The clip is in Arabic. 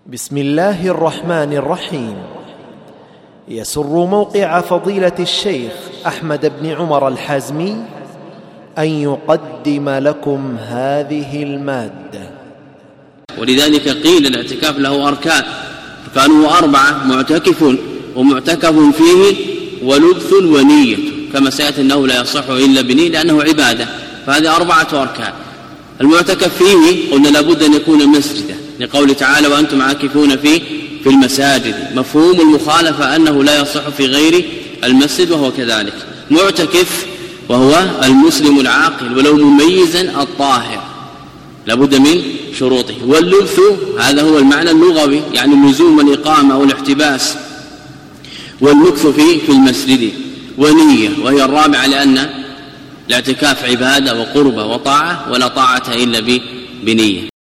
بسم الله الرحمن الرحيم. يسر موقع فضيلة الشيخ أحمد بن عمر الحازمي أن يقدم لكم هذه المادة. ولذلك قيل الاعتكاف له أركان كانوا 4: معتكف ومعتكف فيه ولبث ونية، كما سيأتي أنه لا يصح إلا بنية لأنه عبادة، فهذه 4 أركان. المعتكف فيه قلنا لابد أن يكون مسجدا، لقول تعالى وأنتم عاكفون في المساجد. مفهوم المخالفة أنه لا يصح في غير المسجد، وهو كذلك. معتكف وهو المسلم العاقل ولو مميزا الطاهر، لابد من شروطه. واللبث هذا هو المعنى اللغوي، يعني لزوم الإقامة أو الاحتباس، والمكث في المسجد. ونية وهي الرابعة، لأن الاعتكاف عبادة وقربة وطاعة، ولا طاعة إلا بنية.